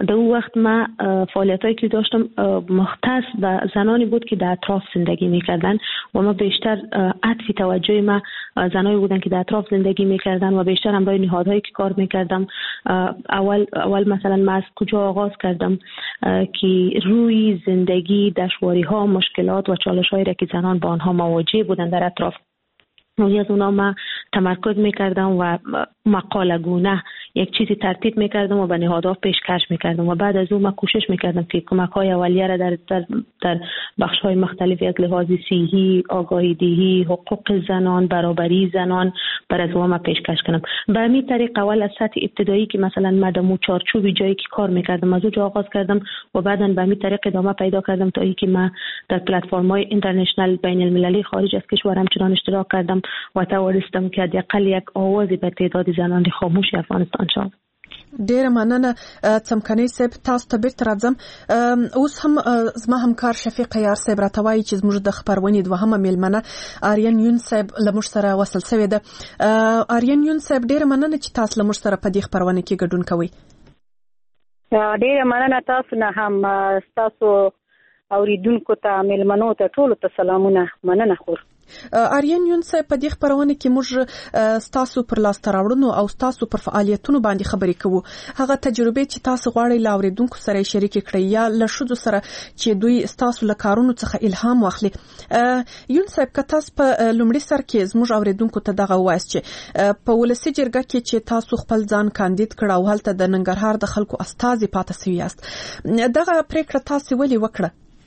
در اون وقت من فعالیتایی که داشتم مختص به زنانی بود که در اطراف زندگی میکردن و ما بیشتر عطف توجه ما زنانی بودن که در اطراف زندگی میکردن و بیشتر هم برای نهادهایی که کار میکردم. اول مثلا من از کجا آغاز کردم که روی زندگی، دشواری ها، مشکلات و چالش هایی را که زنان با آنها مواجه بودن در اطراف، روی از اونا من تمرکز میکردم و مقاله گونه یک چیزی ترتیب میکردم و به نهادها پیشکش میکردم و بعد از اون من کوشش میکردم که کمک های اولیه را در بخش های مختلفی از لحاظ صحی، آگاهی دهی، حقوق زنان، برابری زنان بر از اون پیشکش کنم. به همین طریق اول از سطح ابتدایی که مثلا مدام چارچوب جایی که کار میکردم از اونجا آغاز کردم و بعداً به همین طریق ادامه پیدا کردم تا اینکه من در پلتفرم های اینترنشنال بین المللی خارج از کشور همچنان اشتراک کردم و توانستم که حداقل یک آوازی به تعداد زنان خاموش افغانستان شد. ډیره مننه څمکنۍ صاحب، تاسو ته بیرته راځم. اوس هم زما همکار شفیق یار صاحب راته وایي چې زموږ د خپرونې دوهمه میلمنه آریان یون صاحب له موږ سره وصل شوې ده. آریان یون صاحب، ډیره مننه چې تاسو له موږ سره په دې خپرونه کې ګډون کوئ. ډیره مننه تاسو نه هم، تاسو اوریدونکو ته، میلمنو ته، ټولو ته سلامونه. مننه. خور آریان یون صاحب، په دې خپرونه کې موږ ستاسو پر لاسته راوړنو او ستاسو پر فعالیتونو باندې خبرې کوو. هغه تجربې چې تاسو غواړئ له اوریدونکو سره شریک کړئ یا له ښځو سره چې دوی ستاسو له کارونو څخه الهام واخلي. یون صاحب، که تاسو په لومړي سر کې زموږ اوریدونکو ته دغه ووایاست چې په ولسي جرګه کې چې تاسو خپل ځان کاندید کړ او هلته د ننګرهار د خلکو استازي پاتې شوي یاست، دغه پریکړه تاسو ولې وکړه؟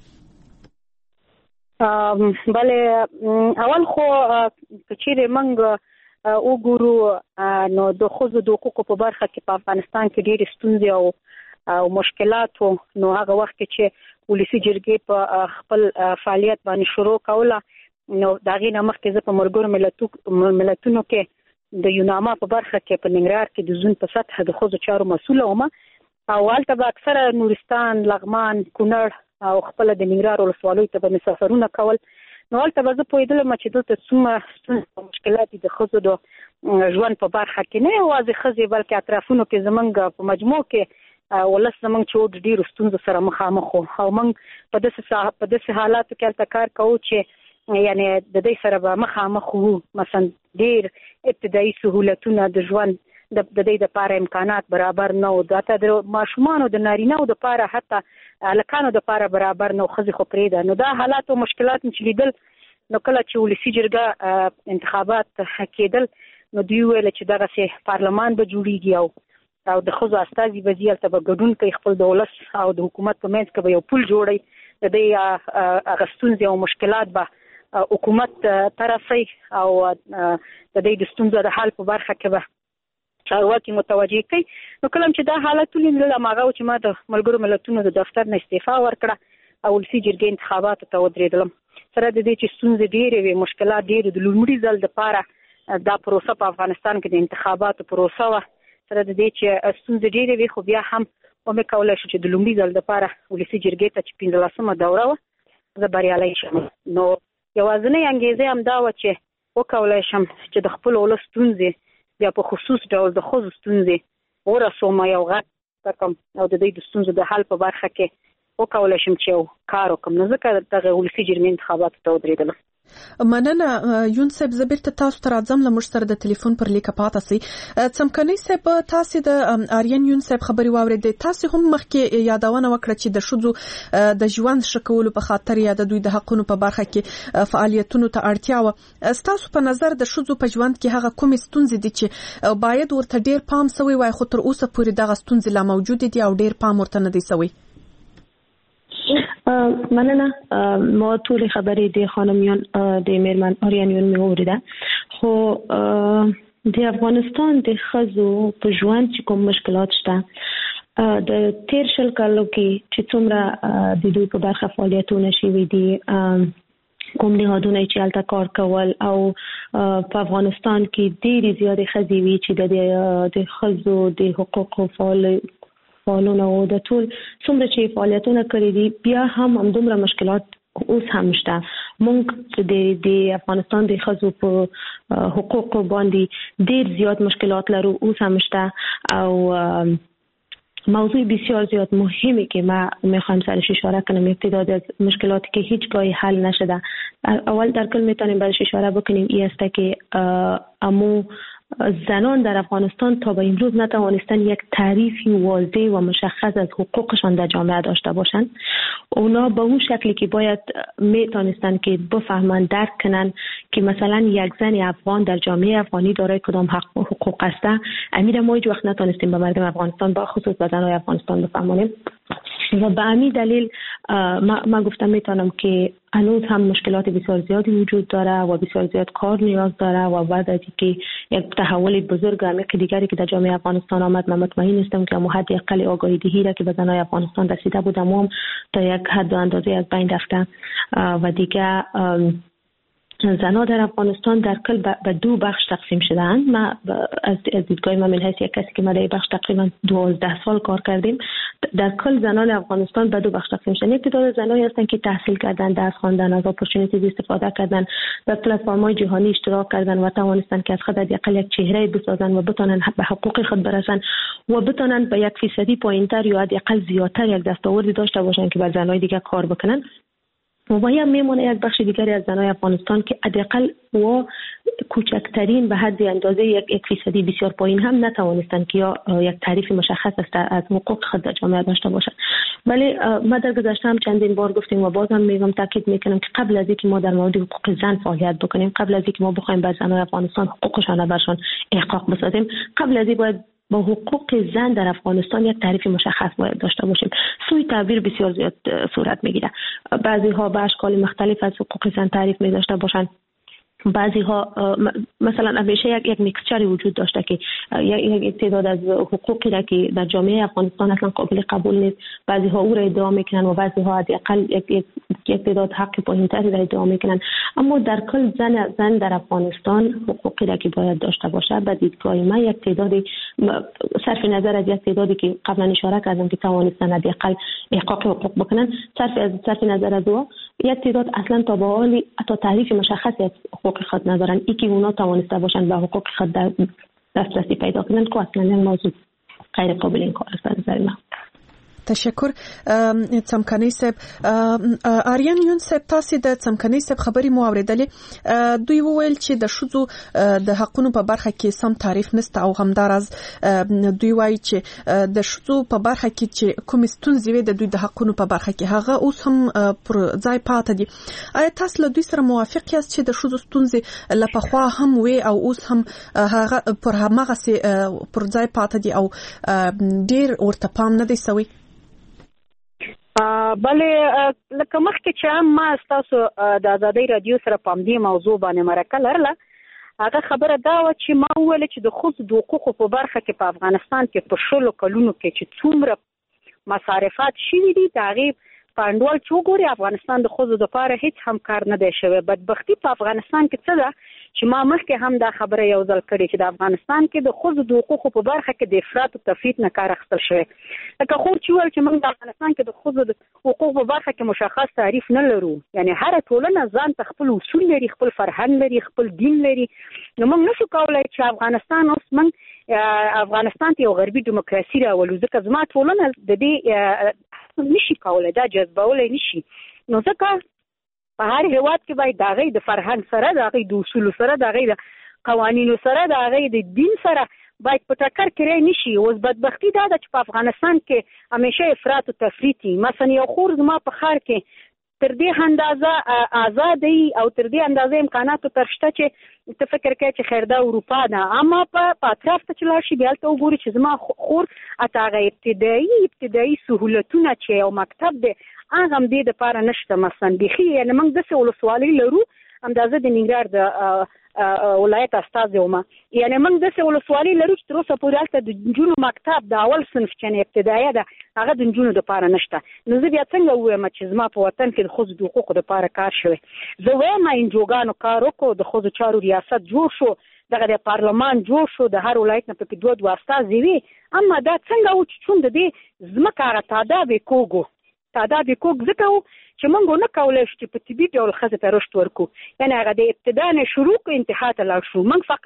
بله، اول خو کچېرې موږ وګورو نو د ښځو د حقوقو په برخه کې په افغانستان کې ډېرې ستونزې او مشکلات وو. نو هغه وخت کې چې ولسي جرګې په خپل فعالیت باندې شروع کوله، نو د هغې نه مخکې زه په ملګرو ملتونو کې د یوناما په برخه کې په ننګرهار کې د زون په سطحه د ښځو چارو مسؤله وم او هلته به اکثره نورستان، لغمان، کونړ او خپل د ننګرهار ولسوالیو ته به سفرونه کول. نو هلته به زه پوهېدلم چې دلته څومره ستونزې او مشکلات دي د ښځو د ژوند په برخه کې، نه یوازې ښځې بلکې اطرافونو کې زموږ په مجموع کې ولس زموږ چې د ډېرو ستونزو سره مخامخ وو او موږ په داسې حالاتو کې هلته کار کوو چې یعنې د دې سره به مخامخ وو. مثلا ډېر ابتدایي سهولتونه د ژوند د دې لپاره امکانات برابر نه وو، حتی د ماشومانو د نارینه‌و دپاره، حتی هلکانو دپاره برابر نه وو، ښځې خو پرېږده. نو دا حالات او مشکلات چې لیدل، نو کله چې ولسي جرګه انتخابات کېدل، نو دوی ویل چې دغسې پارلمان به جوړېږي او د ښځو استازي به ځي، هلته به ګډون کوي، خپل د ولس او د حکومت په منځ کې به یو پل جوړوي، د دې هغه ستونزې او مشکلات به حکومت ته رسوي او د دې د ستونزو د حل په برخه کې به چارواکي متوجه کوي. نو کله چې دا حالت ولیدل، هماغه و چې ما د ملګرو ملتونو د دفتر نه استعفا ورکړه او ولسي جرګې انتخاباتو ته ودرېدلم. سره د دې چې ستونزې ډېرې وې، مشکلات ډېر، د لومړي ځل دپاره دا پروسه په افغانستان کې د انتخاباتو پروسه وه. سره د دې چې ستونزې ډېرې وې، خو بیا هم ومې کولی شو چې د لومړي ځل دپاره ولسي جرګې ته چې 15مه دوره وه زه بریالی شم. نو یوازینۍ انګېزه همدا وه چې وکولی شم چې د خپل ولس ستونزې بیا په خصوص ډول د ښځو ستونزې ورسوم، یو غږ وکړم او د دوی د ستونزو د حل په برخه کې وکولی شم چې یو کار وکړم. نو ځکه دغه ولسي جرګې انتخاباتو ته ودرېدلم. مننه یون صاحب، زه بیرته تاسو ته راځم. له موږ سره د ټلیفون پر لیکه پاته سئ. څمکنۍ صاحب، تاسې د آریان یون صاحب خبرې واورېدې. تاسې هم مخکې یادونه وکړه چې د ښځو د ژوند ښه کولو په خاطر یا د دوی د حقونو په برخه کې فعالیتونو ته اړتیا وه. ستاسو په نظر د ښځو په ژوند کې هغه کومې ستونزې دي چې باید ورته ډېر پام شوی وای، خو تر اوسه پورې دغه ستونزې لا موجودې دي او ډېر پام ورته نه دی شوی؟ مننه. ما ټول خبرې د خانمیان د میرمن آریان یون مې اوریده، خو د افغانستان د ښځو په ژوند چې کوم مشکلات شته، د تیر شل کالو کې چې څومره د دوی په برخه فعالیتونه شوي دي، کوم نهادونه چې هلته کار کول، او په افغانستان کې ډېرې زیاتې ښځې وي چې د ښځو د حقوقو فعالونه او د ټول څومره چې فعالیتونه کړي دي، بیا هم همدومره مشکلات اوس هم شته. موږ د افغانستان د ښځو په حقوقو باندې ډېر زیات مشکلات لرو، اوس هم شته. او موضوع بسیار زیاد مهمی که ما میخوایم سرش اشاره کنم، یک تعداد از مشکلاتی که هیچگاهی حل نشده. اول در کل میتونیم برش اشاره بکنیم این است که امو زنان در افغانستان تا به امروز نتوانستن یک تعریفی واضح و مشخص از حقوقشان در جامعه داشته باشند. اونا به اون شکلی که باید میتونستن که بفهمن، درک کنن که مثلا یک زن افغان در جامعه افغانی دارای کدام حقوق است، امیر ما هیچ وقت نتونستیم به مردم افغانستان با خصوص به زنای افغانستان بفهمونیم. و به همین دلیل ما گفتم میتونم که هنوز هم مشکلات بسیار زیادی وجود داره و بسیار زیاد کار نیاز داره و بعد از اینکه یک تحول بزرگ عمیق دیگری که در جامعه افغانستان آمد، من مطمئن هستم که ما حد اقل آگاهی دهی را که به زنای افغانستان رسیده بود هم تا یک حد و اندازه از بین رفته و دیگه زنها در افغانستان در کل به دو بخش تقسیم شده‌اند. ما از دیدگاه من حیث یک کسی که ما در بخش تقریبا 12 سال کار کردیم، در کل زنان افغانستان به دو بخش تقسیم شدن. یک تعداد زنایی هستند که تحصیل کردن، درس خواندن، از اپورتونیتیز استفاده کردن، به پلتفرم‌های جهانی اشتراک کردن و توانستن که از خود حداقل یک چهره بسازن و بتونن به حقوق خود برسن و بتونن به 1% پایین‌تر یا حداقل زیادتر یک دستاوردی داشته باشن که بر زنای دیگه کار بکنن. و باید میمونه یک بخش دیگری از زنای افغانستان که حداقل و کوچکترین به حد اندازه 1% بسیار پایین هم نتوانستن که یا یک تعریف مشخص از حقوق خود در جامعه داشته باشند. ولی ما در گذشته هم چندین بار گفتیم و بازم میگم، تاکید میکنم که قبل از اینکه ما در مورد حقوق زن فعالیت بکنیم، قبل از اینکه ما بخوایم بر زنای افغانستان حقوقشان برشان احقاق بسازیم، قبل از این باید با حقوق زن در افغانستان یک تعریف مشخص باید داشته باشیم. سوی تعبیر بسیار زیاد صورت میگیره. بعضی ها به اشکال مختلف از حقوق زن تعریف می داشته باشند. بعضی ها مثلا همیشه یک میکسچری وجود داشته که یک تعداد از حقوقی را که در جامعه افغانستان اصلا قابل قبول نیست، بعضی ها او را ادعا میکنن و بعضی ها حداقل یک تعداد حق پایین‌تری را ادعا میکنن. اما در کل زن در افغانستان حقوقی را که باید داشته باشه، به دیدگاه من یک تعدادی صرف نظر از یک تعدادی که قبلا اشاره کردم که توانستن حداقل احقاق حقوق بکنن، صرف نظر از او یک تعداد اصلا تا به حال تا تعریف مشخصی از حقوق خود ندارن. ای که اونا توانسته باشن به حقوق خود دسترسی پیدا کنن که اصلا این موضوع غیر قابل انکار است از نظر من. تشکر. څمکنۍ صاحب، آریان یون صاحب، تاسو د څمکنۍ صاحب خبري مو اوریدلې. دوی وویل چې د شذو د حقونو په برخه کې سم تعریف نشته او همدارز دوی وایي چې د شذو په برخه کې چې کوم ستونزې وي د دوی د حقونو په برخه کې هغه اوس هم پر ځای پاتې دي. آیا تاسو له دوی سره موافق یاست چې د شذو ستونزې لپخوا هم وي او اوس هم هغه پر همغه پر ځای پاتې دي او ډیر ورته پام نه دی سوی؟ بله، لکه مخکې چې ما ستاسو د آزادۍ رادیو سره په همدې موضوع باندې مرکه لرله، هغه خبره دا وه چې ما وویل چې د ښځو د حقوقو په برخه کې په افغانستان کې په 10 کلونو کې چې څومره مصارفات شوي دي، د هغې په انډول چې وګوري افغانستان د ښځو دپاره هیڅ هم کار نه دی شوی. بدبختي په افغانستان کې څه ده چې ما مخکې هم دا خبره یو ځل کړې چې د افغانستان کې د ښځو د حقوقو په برخه کې د افراط او تفریط نه کار اخیستل شوی. لکه خو چې وویل چې موږ د افغانستان کې د ښځو د حقوقو په برخه کې مشخص تعریف نه لرو، یعنی هره ټولنه ځان ته خپل اصول لري، خپل فرهنګ لري، خپل دین لري. نو موږ نشو کولی چې افغانستان اوس موږ افغانستان ته یو غربي دیموکراسي راولو، ځکه زما ټولنه د دې نشي کولی، دا جذبولی نشي. نو ځکه په هر هیواد کې باید د هغې د فرهنګ سره، د هغې د اصولو سره، د هغې د قوانینو سره، د هغې د دین سره باید په ټکر کې رای نشي. اوس بدبختي دا ده چې په افغانستان کې همیشه افراط او تفریط وي. مثلا یو خور زما په ښار کې تر دې اندازه آزادۍ او تر دې اندازه امکاناتو تر شته چې ته فکر کوې چې خیر دا اروپا ده، اما په اطراف ته چې لاړ شي بیا هلته وګوري چې زما خور حتی هغه ابتدایي سهولتونه چې یو مکتب دی هغه هم دې دپاره نشته. مثلا بیخي یعنې موږ داسې ولسوالۍ لرو، همدازه د ننګرهار د ولایت استازی وم، یعنې موږ داسې ولسوالۍ لرو چې تر اوسه پورې هلته د نجونو مکتب د اول صنف چې ابتدایه ده هغه د نجونو دپاره نشته. نو زه بیا څنګه ووایم چې زما په وطن کې د ښځو د حقوقو دپاره کار شوی؟ زه وایم انجوګانو کار وکړو، د ښځو چارو ریاست جوړ شو، دغه د پارلمان جوړ شو، د هر ولایت نه پکې 2 استازي وي. اما دا څنګه و چې چون د دې ځمکه هغه تعداد یې کوږ ځکه و چې موږ نه کولی شو چې په طبي ډول ښځې ته رشد ورکړو، یعنې هغه د ابتدا نه شروع کړو انتها ته لاړ شو. موږ فقط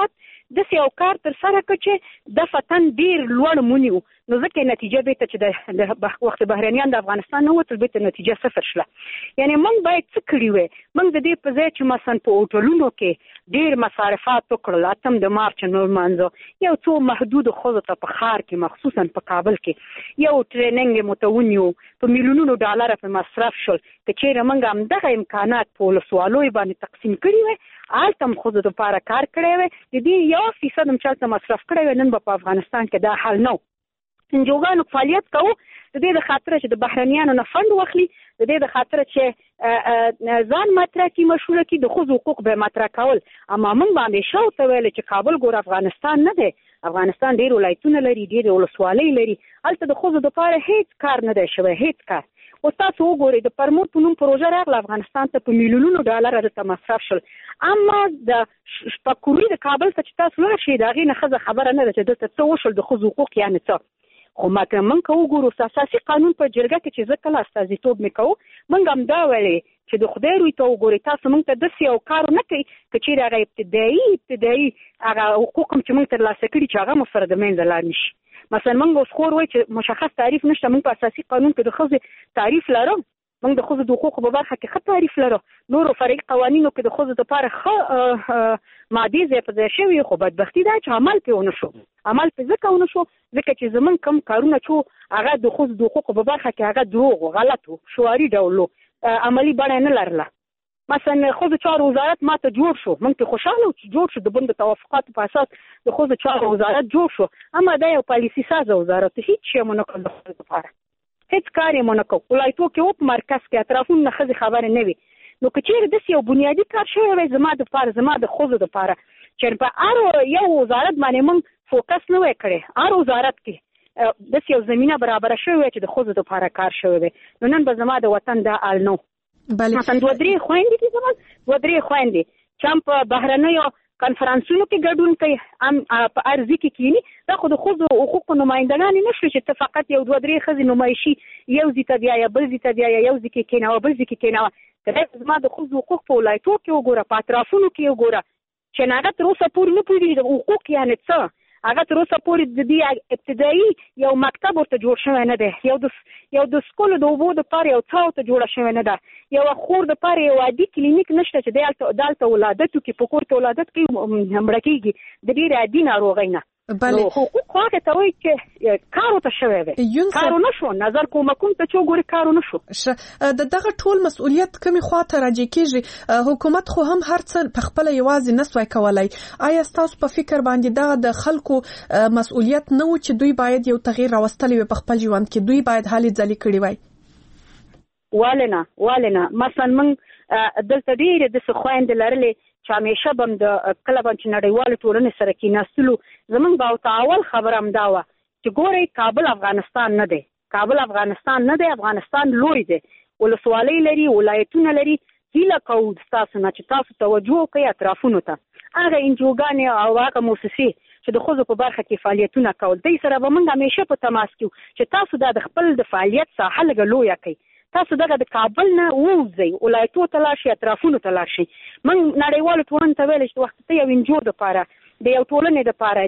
د یو کار تر سره کړ چې د فتن ډیر لوړ مونیو نو ځکه نتیجه به ته چې د وخت بهرنیان د افغانستان نه وته به ته نتیجه صفر شله. یعنی موږ باید څه کړی وي، موږ د دې په ځای چې مثلا په هوټلونو کې ډیر مصارفات وکړل، اتم د مارچ نور مانځو یو څو محدود خزو ته په ښار کې مخصوصا په کابل کې یو ټریننګ متونیو په میلیونونو ډالر په مصرف شول. که چیرې موږ هم دغه امکانات په ولسوالۍ باندې تقسیم کړي وي، آلته هم خزو دپاره کار کړی وي، د دې 1% هم چلته مصرف کړی وي، نن به په افغانستان کې دا حال نه و. انجوګانو فعالیت کوو د دې د خاطر چې د بهرنیانو نه فند واخلي، د دې د خاطر چې ځان مطرح کی مشوره کی د خزو حقوق به مطرح کول. اما موږ باندې شو ته ویل چې کابل ګور افغانستان نه دی، افغانستان ډیر ولایتونه لري، ډیر ولسوالۍ لري، الته د خزو دپاره هیڅ کار نه دی شوی، هیڅ کار. او تاسو وګورئ د پرموټ په نوم پروژه راغله افغانستان ته په میلیونونو ډالر ورته مصرف شول، اما د شپکوري د کابل ته چې تاسو لاړ شئ د هغې نه ښځه خبره نه ده چې دلته څه وشول د ښځو حقوق یعنې څه. خو موږ که وګورو اساسي قانون په جرګه کې چې زه کله استازیتوب مې کوو موږ هم دا ویلې چې د خدای روی ته وګورئ تاسو موږ ته داسې یو کار نه کوي که چیرې هغه ابتدایي هغه حقوق هم چې موږ ترلاسه کړي چې هغه مو سره د منځه لاړ نه شي. مثلا موږ اوس خور وایي چې مشخص تعریف نشته، موږ په اساسي قانون کې د ښځې تعریف لرو، موږ د ښځو د حقوقو په برخه کې ښه تعریف لرو، نورو فرعي قوانینو کې د ښځو دپاره ښه مادې ځای په ځای شوي، خو بدبختي دا چې عمل پرې ونه شو. عمل پرې ځکه ونه شو ځکه چې زموږ کوم کارونه چې هغه د ښځو د حقوقو په برخه کې هغه دروغ و، غلط و، شعاري ډول و، عملي بڼه نه لرله. مثلا ښځو چارو وزارت ماته جوړ شو، موږ پرې خوشحاله وو چې جوړ شو، د بند توافقاتو په اساس د ښځو چارو وزارت جوړ شو، اما دا یو پالیسي سازه وزارت، هیڅ شی مو نه کړل د ښځو لپاره، هیڅ کار یې مو نه کړ. ولایتو کې و په مرکز کې اطرافونو نه ښځې خبرې نه وي. نو که چیرې داسې یو بنیادي کار شوی وی زما دپاره، زما د ښځو دپاره چې په هر یو وزارت باندې موږ فوکس نه وی کړی، هر وزارت کې داسې یو زمینه برابره شوې وی چې د ښځو دپاره کار شوی وی، نو نن به زما د وطن دا حال نه و. مثلا 2-3 خویندې دي زما، 2-3 خویندې چې هم په بهرنیو کنفرانسونو کې ګډون کوي، هم په ارزي کې کینی، دا خو د ښځو حقوقو نمایندګانې نه شوي چې ته فقط یو 2-3 ښځې نمایشي یو ځای ته بیا یا بل ځای ته بیا یا یو ځای کې کېنوه بل ځای کې کېنوه. که زما د ښځو حقوق په ولایتو کې وګوره، په اطرافونو کې وګوره، چې هغه تر اوسه پورې نه پوهېږي د حقوق یعنې څه، هغه تر اوسه پورې د دې ابتدایي یو مکتب ورته جوړ شوی نه دی، یو د سکولو د اوبو دپاره یو څاه ورته جوړه شوې نه ده، یو خور دپاره یو عادي کلینیک نشته چې دلته ولادت وکړي، په کور کې ولادت کوي مړه کېږي د ډېرې عادي ناروغۍ نه. حقوق هغه ته وایي چې کار ورته شوی دی، کار ونه شو، نظر کومکونو ته چې وګورې کار ونه شو. د دغه ټول مسؤلیت کومې خوا ته راجع کېږي؟ حکومت خو هم هر څه په خپله یوازې نه سوای کولی. آیا ستاسو په فکر باندې دغه د خلکو مسؤلیت نه و چې دوی باید یو تغییر راوستلی وي په خپل ژوند کې، دوی باید هلې ځلې کړي وای؟ ولې نه. مثلا موږ دلته ډېرې داسې خویندې لرلې چې همیشه به هم د کله به چې نړیوالو ټولنې سره کېناستلو، زموږ به ورته اول خبره هم دا وه چې ګورئ کابل افغانستان نه دی، کابل افغانستان نه دی، افغانستان لوی دی، ولسوالۍ لري، ولایتونه لري. هیله کوو ستاسو نه چې تاسو توجه وکړئ اطرافونو ته، هغه انجوګانې او هغه موسسې چې د ښځو په برخه کې فعالیتونه کول، دوی سره به موږ همیشه په تماس کې وو چې تاسو دا د خپل د فعالیت ساحه لږه لویه کړئ، تاسو دغه د کابل نه ووځئ، ولایتو ته لاړ شئ، اطرافونو ته لاړ شئ. موږ نړیوالو ټولنو ته ویلی چې وخت ته یو انجو دپاره، د یو ټولنې دپاره،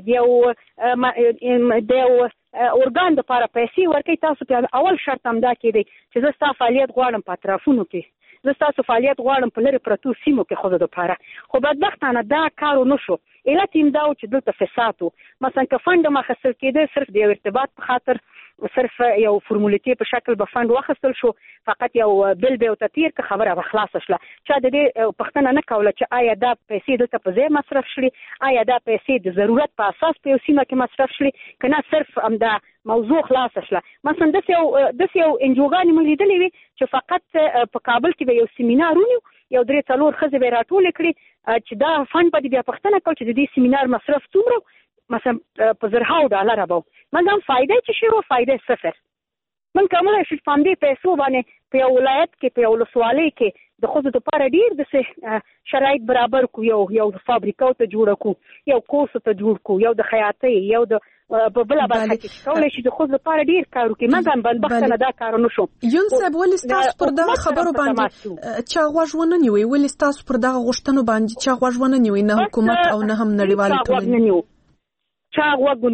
د یو ارګان دپاره پیسې ورکوئ، تاسو په اول شرط همدا کېدی چې زه ستا فعالیت غواړم په اطرافونو کې، زه ستاسو فعالیت غواړم په لرې پرتو سیمو کې ښځو دپاره. خو بدبختانه دا کار ونه شو. علت یې دا و چې دلته فساد و. مثلا که فنډ هم اخیستل کېده صرف د یو ارتباط په خاطر، صرف یو فرمولیتې په شکل به فنډ واخیستل شو، فقط یو بل به ورته تېر که خبره به خلاصه شله. چا د دې پوښتنه نه کوله چې آیا دا پیسې دلته په ځای مصرف شړي، آیا دا پیسې د ضرورت په اساس په یو سیمه کې مصرف شړي که نه صرف همدا موضوع خلاصه شله. مثلا داسې یو انجوګانې موږ لیدلې وي چې فقط په کابل کې به یو سیمینار ونیو، یو 3-4 ښځې به یې راټولې کړي چې دا فنډ به دې بیا پوښتنه کوي چې د دې سیمینار مصرف څومره، مثلا په زرهاو ډالره به موږ هم فایده چې شی وه فایده صفر. موږ کولی شو په همدې پیسو باندې په یو ولایت کې، په یو ولسوالۍ کې د ښځو دپاره ډېر داسې شرایط برابر کړو، یو فابریکو ته جوړه کړو، یو کورسو ته جوړ کړو، یو د خیاطۍ، یو د په بل برخه کې کولای شي د خود لپاره ډیر کار وکړي مګر بدبختانه دا کار نه شو. یون صاحب ولې تاسو پر دغه خبرو باندې چا غوښونه نیوي ولې تاسو پر دغه غوښتنو باندې چا غوښونه نیوي نه حکومت او نه هم نړیوال ټولنه چا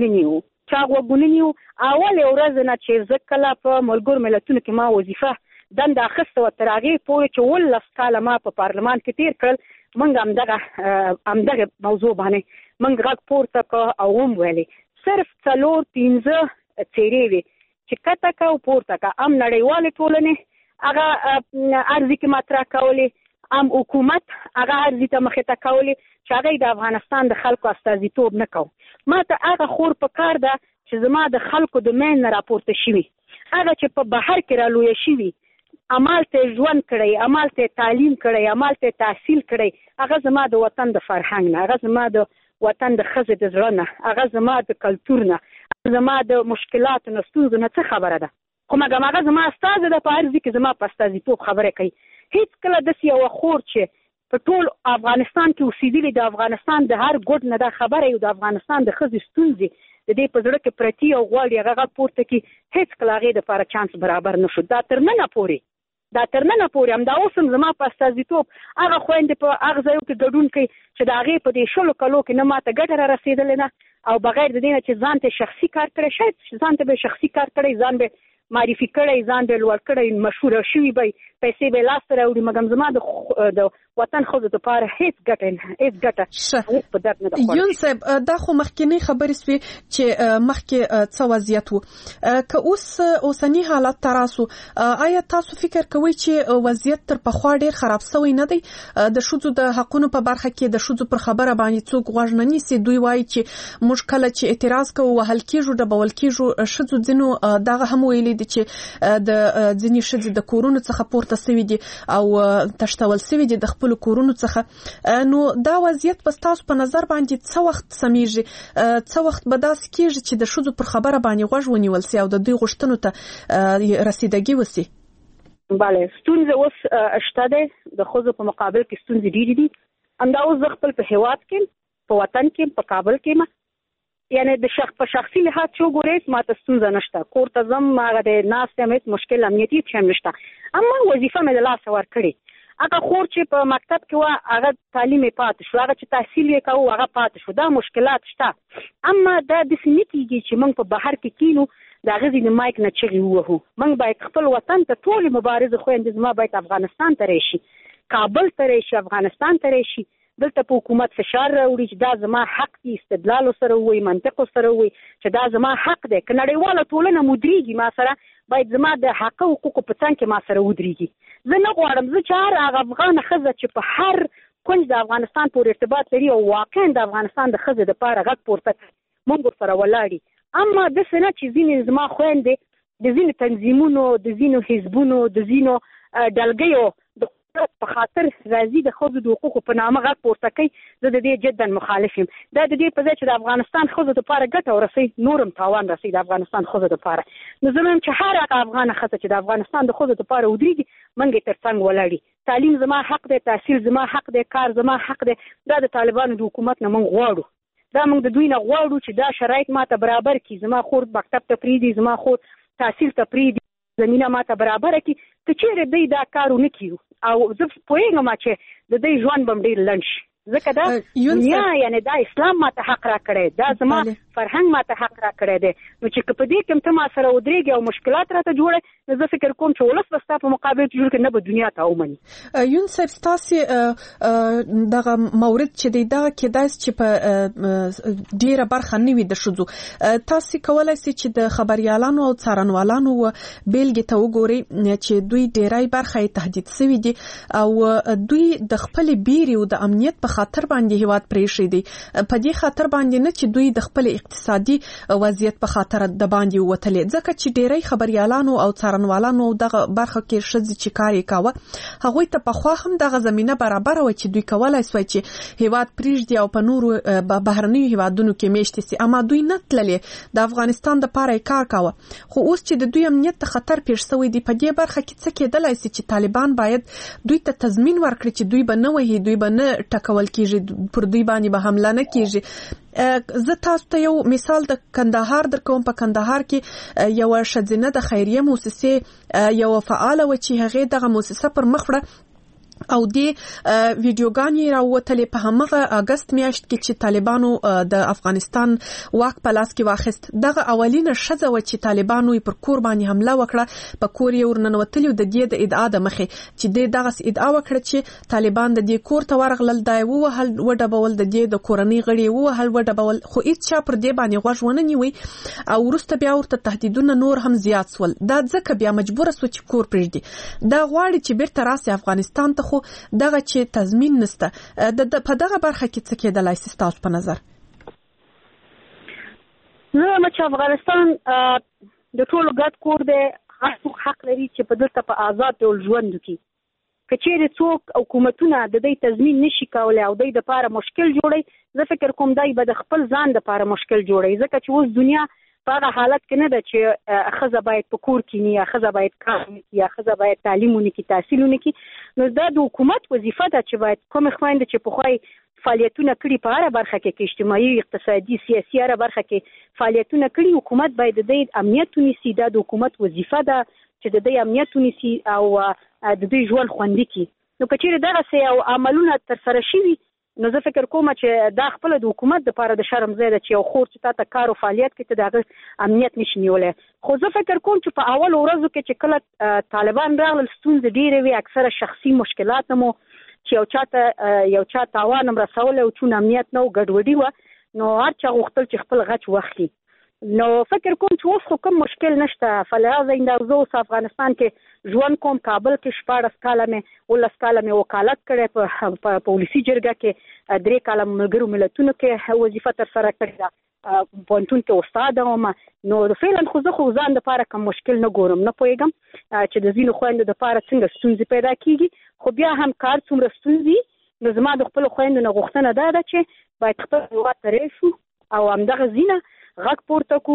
غوښونه نیو اول ورځ نه چې زکلا په ملګر ملتونو کې ما وظیفه دنده اخیسته و تر هغې پورې چې 18 کاله ما په پارلمان کې تیر کړل موږ همدغه موضوع باندې موږ غږ پورته کړ او ویلې صرف 4-5 څیرې وي چې کته کا او پورته کا هم نړیوالې ټولنې هغه ارزي کې مطرح کولې هم حکومت هغه ارزي ته مخې ته کولې چې هغه د افغانستان د خلکو استازیتوب نه کوي. ما ته هغه خور په کار ده چې زما د خلکو د مین راپورته شوي هغه چې په بهر کې را لویه شوي عمل ته ژوند کړی عمل ته تعلیم کړی عمل ته تحصیل کړی هغه زما د وطن د فرهنګ نه هغه زما د وطن د ښځې د زړه نه هغه زما د کلتور نه زما د مشکلاتو نه ستونزو نه څه خبره ده خو مګر هغه زما استازه ده په هر ځای کې زما په استازیتوب خبرې کوي. هیڅ کله داسې یوه خور چې په ټول افغانستان کې اوسېدلي د افغانستان د هر ګوټ نه دا خبره یو د افغانستان د ښځې ستونزې د دې په زړه کې پرتي او غواړي هغه غږ پورته کړي هیڅ کله هغې دپاره چانس برابر نه شو. دا تر ننه پورې همدا اوس هم زما په استازیتوب هغه خویندې په هغه ځایو کې ګډون کوي چې د هغې په دې 10 کلو کې نه ماته ګټه را رسېدلې نه او بغیر د دې نه چې ځان ته شخصي کار کړی شاید ځان ته به شخصي کار کړی ځان به معرفي کړی ځان به لوړ کړی مشهوره شوي به پیسې به لاسته راوړي مګر زما د وطن ښځو دپاره هېڅ ګټه په درد نه ده. یون صاحب دا خو مخکینی خبرې سوې چې مخکې څه وضعیت و که اوسني حالات ته راسو آیا تاسو فکر کوئ چې وضعیت تر پخوا ډېر خراب سوی نه دی؟ د ښځو د حقونو په برخه کې د ښځو پر خبره باندې څوک غوږ نه نیسي. دوی وایي چې موږ کله چې اعتراض کوو وهل کېږو ډبول کېږو. ښځو ځینو دغه هم ویلي دي چې د ځینې ښځې د کورونو څخه پورته سوي دي او تښتول سوي دي د خپلو کورونو څخه. نو دا وضعیت په ستاسو په نظر باندې څه وخت سمیږي څه وخت به داسې کېږي چې د ښځو پر خبره باندې غوږ ونیول سي او د دوی غوښتنو ته رسیدګي وسي؟ بله ستونزې اوس شته دی د ښځو په مقابل کې ستونزې ډېرې دي. همدا اوس زه خپل په هېواد کې په وطن کې په کابل کې یعنی په شخصي لحاظ چې وګورئ ما ته ستونزه نشته کور ته ځم هغه د ناستې هم هېڅ مشکل امنیتي هېڅ هم نشته اما وظیفه مې د لاسه ورکړې. هغه خور چې په مکتب کې وه هغه تعلیم یې پاتې شو هغه چې تحصیل یې کوو هغه پاتې شو. دا مشکلات شته اما دا داسې نه کېږي چې موږ په بهر کې کینو د هغه ځینې مایک نه چغې ووهو. موږ باید خپل وطن ته ټولې مبارزې خویندې زما باید افغانستان ته راشي کابل ته راشي افغانستان ته راشي دلته په حکومت فشار راوړي چې دا زما حق دی استدلال سره ووایي منطق سره ووایي چې دا زما حق دی. که نړیواله ټولنه مدرېږي ما سره باید زما د حق او حقوقو په څنګ کې ما سره ودرېږي. زه نه غواړم زه چې هغه افغانه ښځه چې په هر کونج د افغانستان پورې ارتباط لري او واقعا د افغانستان د ښځې دپاره غږ پورته کړي موږ ورسره ولاړي. اما داسې نه چې ځینې زما خویندې د ځینو تنظیمونو د ځینو حزبونو د ځینو ډلګیو د په خاطر راځي د ښځو د حقوقو په نامه غږ پورته کوي. زه د دې جدا مخالف یم. دا د دې په ځای چې د افغانستان ښځو دپاره ګټه ورسوي نور هم تاوان رسوي د افغانستان ښځو دپاره. نو زه وایم چې هر هغه افغانه ښځه چې د افغانستان د ښځو دپاره ودرېږي موږ یې تر څنګ ولاړي. تعلیم زما حق دی تحصیل زما حق دی کار زما حق دی. دا د طالبانو د حکومت نه موږ غواړو دا موږ د دوی نه غواړو چې دا شرایط ماته برابر کړي. زما خور مکتب ته پرېږدي زما خور تحصیل ته پرېږدي زمینه ماته برابره کړي. که چیرې دوی دا کار ونه کړي او زه پوهېږم چې د دوی ژوند به ډېر لنډ شي ځکه دا دنیا یعنی دا اسلام ماته حق را کړی دا زما فرهنګ ماته حق را کړی دی. نو چې که په دې کې هم ته ما سره ودرېږي او مشکلات راته جوړه نو زه فکر کوم چې ولس به ستا په مقابل کې جوړ کړي نه به دنیا ته ومني. یون صاحب ستاسې دغه مورد چې دی دغه کېدای شي چې په ډېره برخه نه وي د ښځو تاسې کولی سئ چې د خبریالانو او څارنوالانو بیلګې ته وګورئ چې دوی ډېری برخه یې تهدید سوي دي او دوی د خپلې بیرې او د امنیت په خاطر باندې هیواد پرېښی دی په دې خاطر باندې نه چې دوی د خپل اقتصادي وضعیت په خاطر د باندې ووتلې ځکه چې ډېری خبریالانو او څارنوالانو دغه برخه کې ښځې چې کار یې کاوه هغوی ته پخوا هم دغه زمینه برابره وه چې دوی کولی سوی چې هیواد پرېږدي او په نورو بهرنیو هیوادونو کې میشتې سي اما دوی نه تللې د افغانستان دپاره یې کار کاوه. خو اوس چې د دوی امنیت ته خطر پېښ سوی دی په دې برخه کې څه کېدلی سي چې طالبان باید دوی ته تضمین ورکړي چې دوی به نه وهي دوی به نه ټکول کېږي پر دوی باندې به حمله نه کېږي. زه تاسو ته یو مثال د کندهار درکوم. په کندهار کې یو شذینه د خیریه مؤسسه یو فعال و چې هغه دغه مؤسسه پر مخ وړه او د ویډیوګانې راوتلې په همغه اگست میاشت کې چې طالبانو د افغانستان واک په لاس کې واخیست. دغه اولینه شذه و چې طالبانو پر کور باندې حمله وکړه، په کور یې ورننوتلی د دې د ادعا د مخې چې دغه ادعا وکړه چې طالبان د دې کور ته ورغلل، دای وهل وډبول، د دې د کورنۍ غړي وهل وډبول، خو هیڅ چا پر دې باندې غوږ ونه نیوي او وروسته بیا ورته تهدیدونه نور هم زیات سول. دا ځکه بیا مجبور سو چې کور پرېږدي. دا غواړي چې بیرته راسي افغانستان ته، خو دغه چې تضمین نشته. په دغه برخه کې څه کېدلای شي تاسو په نظر؟ نو چې افغانستان د ټولو ګډ کور دی، هر څوک حق لري چې په دلته په آزاد ډول ژوند وکړي. که چیرې څوک حکومتونه د دې تضمین نشي کولای او د لپاره مشکل جوړي، زه فکر کوم دای به د خپل ځان لپاره مشکل جوړي، ځکه چې اوس دنیا په هغه حالت کې نه ده چې ښځه باید په کور کې نه، یا ښځه باید کار وکړي، یا ښځه باید تعلیم وکړي، تحصیل وکړي. نو دا د حکومت وظیفه ده چې باید کوم خويندې چې په خوای فعالیتونه کړي په هر برخه کې، اجتماعي، اقتصادي، سیاسي هر برخه کې فعالیتونه کړي، حکومت باید د امنیت ونیسي. دا د حکومت وظیفه ده چې د امنیت ونیسي او د دې ژوند خوندي کړي. نو که چیرې دغه څه او عملونه تر سره شي، نو زه فکر کوم چې دا خپل د حکومت لپاره د شرم ځای ده چې یو خور چې تاسو کار او فعالیت کوي ته دغه امنیت نشي نیولای. خو زه فکر کوم چې په اول ورځو کې چې کله طالبان راغلل، ستونزې ډېرې وي، اکثره شخصي مشکلات مو چې یو چا تاوان رسول او چون امنیت نو ګډوډي و، نو هر چا غوښتل چې خپل غچ واخلي. نو فکر کوم چې اوس کوم مشکل نشته. فلهذا اندازو افغانستان کې ژوند کوم، کابل کې 14 کاله مې 19 کاله مې وکالت کړې، په پولیسي جرګه کې 3 کاله ملګرو ملتونو کې وظیفه تر سره کړې ده، پونتون کې استاد وم. نو فعلا خو زه خو ځان لپاره کوم مشکل نه ګورم، نه پوهیږم چې د زینو خويندو لپاره څنګه ستونزې پیدا کیږي. خو بیا هم کار څومره ستونزې، نو زما د خپل خويندو نه غوښتنه ده چې باید خپل هیواد ته راشو او همدغه زینه غږ پورته کو.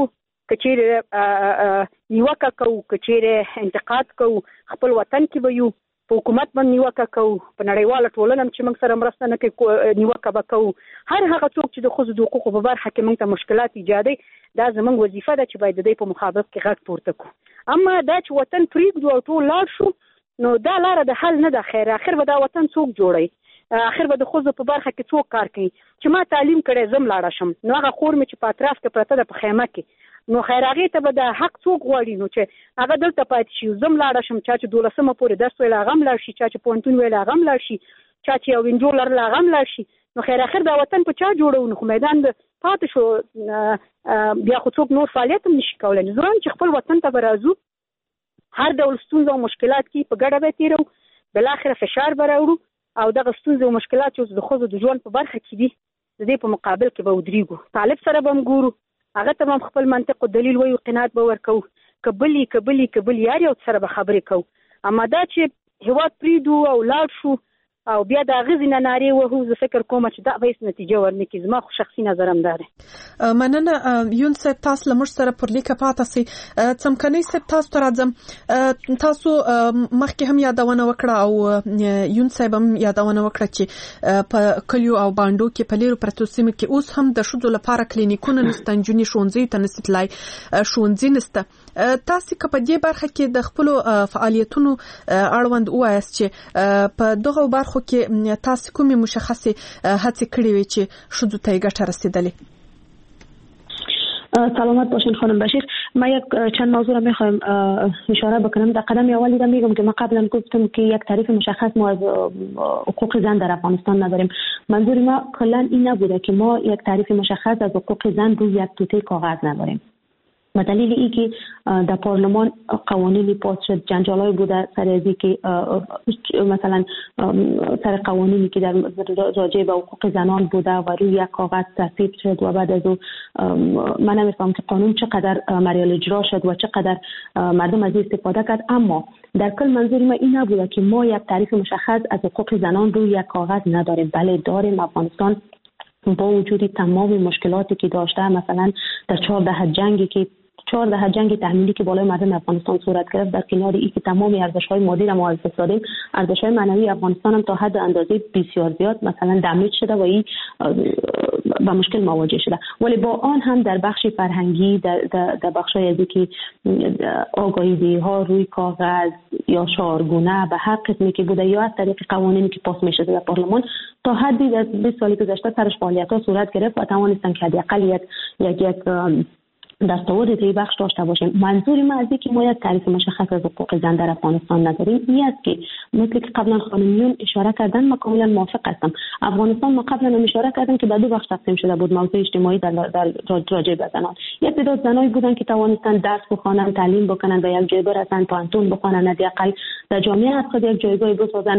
کچېره نیوکه کوو، کچېره انتقاد کوو، خپل وطن کې به یو په حکومت باندې نیوکه کوو، په نړیواله ټولنه چې موږ سره مرسته نه کوي نیوکه به کوو. هر هغه څوک چې د ښځو د حقوقو په برخه کې موږ ته مشکلات ایجادوي، دا زموږ وظیفه ده چې باید د دې په مخابق کې غږ پورته کوو. اما دا چې وطن پرېږدو او ټول لاړ شو، نو دا لاره د حل نه ده. خیر اخر به دا وطن څوک جوړوي؟ اخر به د ښځو په برخه کې څوک کار کوي؟ چې ما تعلیم کړی زم لاړه شم، نو هغه خور مې چې په اطراف کې پرته ده په خیمه کې، نو خیر هغې ته به د حق څوک غواړي؟ نو چې هغه دلته پاتې شي، زم لاړه شم، چا چې 12مه پورې درس ویل هغه هم لاړ شي، چا چې پوهنتون ویل هغه هم لاړ شي، چا چې یو وینډو لرله هغه هم لاړ شي. نو خیر اخر دا وطن په چا جوړو؟ نو خو میدان پاتې شو، بیا خو څوک نور فعالیت هم نشي کولی. ځوان چې خپل وطن ته به راځو، هر ډول ستونزه او مشکلات کې په ګډه به تېرو، بالاخره فشار به راوړو او دغه ستونزې او مشکلات چې د ښځو د ژوند په برخه کې دي، د دې په مقابل کې به ودرېږو. طالب سره به هم ګورو، هغه ته هم خپل منطق او دلیل وایو، قناعت به ورکوو، کبلی یار یو سره به خبرې کوو. اما دا چې هیواد پرېږدو او لاړ شو او بیا د اغیزې نه نارې وهو، زه فکر کوم چې دا به هیڅ نتیجه ورنکړي. زما خو شخصي نظر هم دا دی. مننه یون صاحب، تاسو له موږ سره پر لیکه پاتې سئ. څمکنۍ صاحب تاسو ته راځم. تاسو مخکې هم یادونه وکړه او یون صاحب هم یادونه وکړه چې په کلیو او باندو کې په لیرو پرتو سیمو کې اوس هم د ښځو لپاره کلینیکونه نشته، نجونې ښوونځي ته نشي تلای، ښوونځي نشته. تاسو که په دې برخه کې د خپل فعالیتونو اړوند وایاست چې په دغه برخه خو کې تاسو کومې مشخصه هڅې کړې وي چې ښځو ته ګټه رسیدلې؟ سلامت باشین خانم بشیر. من یک چند موضوع را میخوایم اشاره بکنم. در قدم اولی را میگم که من قبلا گفتم که یک تعریف مشخص ما از حقوق زن در افغانستان نداریم. منظور ما کلا این نبوده که ما یک تعریف مشخص از حقوق زن روی یک توته کاغذ نداریم. به دلیل ای که در پارلمان قوانینی پاس شد، جنجالای بوده سر ازی که مثلا سر قوانینی که در راجع به حقوق زنان بوده و روی یک کاغذ تصویب شد و بعد از او من نمیفهم که قانون چقدر مریال اجرا شد و چقدر مردم از استفاده کرد. اما در کل منظور ما این نبوده که ما یک تعریف مشخص از حقوق زنان روی یک کاغذ نداریم. بله داریم. افغانستان با وجود تمام مشکلاتی که داشته، مثلا در 14 جنگی که 4 دهه جنگ تحمیلی که بالای مردم افغانستان صورت گرفت، در کنار اینکه تمام ارزش‌های مادی را ما از دست دادیم، ارزش‌های معنوی افغانستان هم تا حد اندازه بسیار زیاد مثلا دمیج شده و این با مشکل مواجه شده. ولی با آن هم در بخش فرهنگی، در بخش‌های از که آگاهی‌ها روی کاغذ یا شعارگونه به هر قسمی که بوده یا از طریق قوانینی که پاس می‌شده در پارلمان، تا حدی در 20 سال گذشته سرش فعالیت‌ها صورت گرفت و توانستن که حداقل یک دستاورد در بخش داشته باشیم. منظور ما از اینکه ما یک تعریف مشخص از حقوق زن در افغانستان نداریم این است که مثل که قبلا خانمیون اشاره کردن، ما کاملا موافق هستم. افغانستان ما قبلا هم اشاره کردیم که به دو بخش تقسیم شده بود موضوع اجتماعی در راجع به زنان. یک تعداد زنایی بودن که توانستن درس بخوانن، تعلیم بکنن، به یک جای برسن، پانتون بخوانن، حداقل در جامعه خود یک جایگاهی بسازن.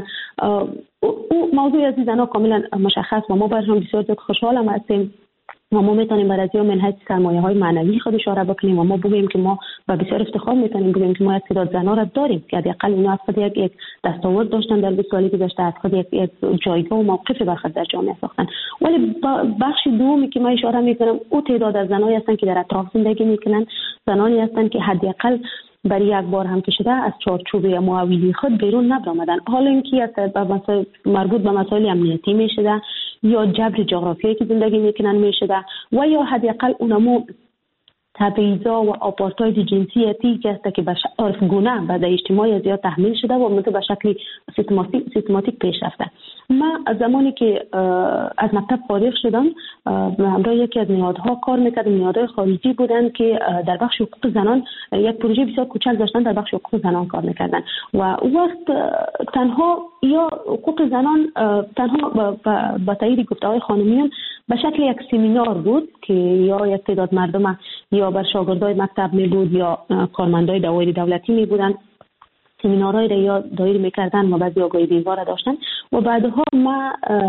او موضوع از زنان کاملا مشخص و ما برای هم بسیار خوشحالم هستیم و ما میتونیم برای از من حیث سرمایه‌های معنوی خود اشاره بکنیم و ما بگیم که ما با بسیار افتخار میتونیم بگیم که ما یک تعداد زنان را داریم که حداقل اینا از خود یک دستاورد داشتن در 20 سالی گذشته، از خود یک جایگاه و موقف برخورد در جامعه ساختن. ولی بخش دومی که ما اشاره میکنم او تعداد از زنانی هستند که در اطراف زندگی میکنن، زنانی هستند که حداقل برای یک بار هم که شده از چارچوب معاولی خود بیرون نبرآمدن. حالا اینکه از مربوط به مسائل امنیتی میشده یا جبر جغرافیایی که زندگی میکنن میشده و یا حداقل اونمو تبعیضا و آپارتاید جنسیتی که است که به عرفگونه به اجتماع زیاد تحمیل شده و به شکلی سیستماتیک پیش رفته. من از زمانی که از مکتب فارغ شدم همراه یکی از نهادها کار میکردم، نهادهای خارجی بودن که در بخش حقوق زنان یک پروژه بسیار کوچک داشتن، در بخش حقوق زنان کار میکردن و وقت تنها یا حقوق زنان تنها با تایید گفته‌های خانمیان به شکل یک سمینار بود که یا یک تعداد مردم یا بر شاگردای مکتب می بود یا کارمندای دوایر دولتی می بودن، سمینارهای را یا دایر میکردن و بعضی آگاهی دیوار را داشتن و بعدها ما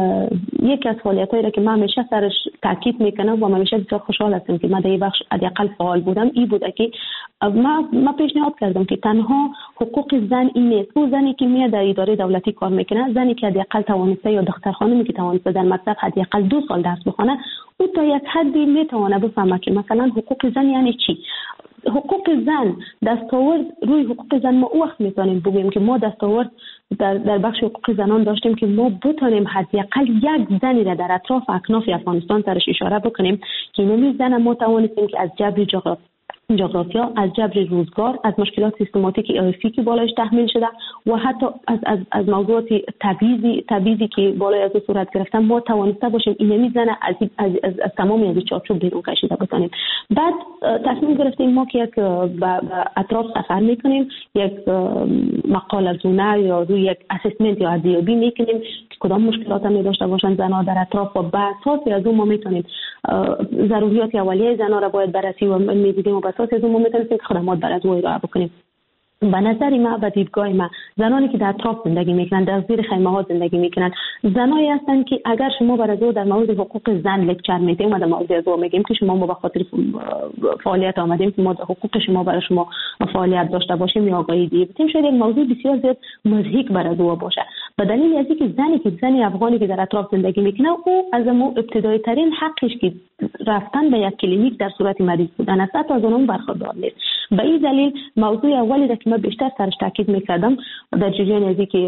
یکی از فعالیتایی را که من همیشه سرش تاکید میکنم و من همیشه بسیار خوشحال هستم که من در این بخش حداقل فعال بودم، این بوده که ما پیشنهاد کردم که تنها حقوق زن این نیست. او زنی که میاد در اداره دولتی کار میکنه، زنی که حداقل توانسته یا دختر خانمی که توانسته در مکتب حداقل 2 سال درس بخونه، او تا یک حدی میتونه بفهمه که مثلا حقوق زن یعنی چی. حقوق زن، دستاورد روی حقوق زن ما وقت میتونیم بگیم که ما دستاورد در بخش حقوق زنان داشتیم که ما بتونیم حداقل یک زنی را در اطراف اکناف افغانستان سرش اشاره بکنیم که نمی زن ما توانستیم که از جبر جغرافیا، از جبر روزگار، از مشکلات سیستماتیک ارثی که بالایش تحمیل شده و حتی از موضوعات تبعیضی که بالای از صورت گرفتن ما توانسته باشیم این نمیزنه از تمام از چارچوب بیرون کشیده بتونیم. بعد تصمیم گرفتیم ما که یک به اطراف سفر میکنیم، یک مقاله زونه یا روی یک اسسمنت یا ارزیابی میکنیم که کدام مشکلات هم داشته باشن زنها در اطراف و به اساس از اون ما میتونیم ضروریات اولیه زنها را باید بررسی و میدیدیم و به اساس از اون ما میتونیم که خدمات برای از ارائه بکنیم. به نظر ما و دیدگاه ما زنانی که در اطراف زندگی میکنن، در زیر خیمه ها زندگی میکنن، زنایی هستند که اگر شما برای در مورد حقوق زن لکچر میدیم و در مورد از میگیم که شما ما به خاطر فعالیت آمدیم که ما حقوق شما برای شما فعالیت داشته باشیم یا آگاهی دیدیم، شاید یک موضوع بسیار زیاد مضحک برای او باشه. به دلیل از اینکه زنی افغانی که در اطراف زندگی میکنه او از ابتدایی ترین حقش که رفتن به یک کلینیک در صورت مریض بودن است تا از اون برخوردار نیست. به این دلیل موضوع اولی را که من بیشتر سرش تاکید میکردم در جریان از اینکه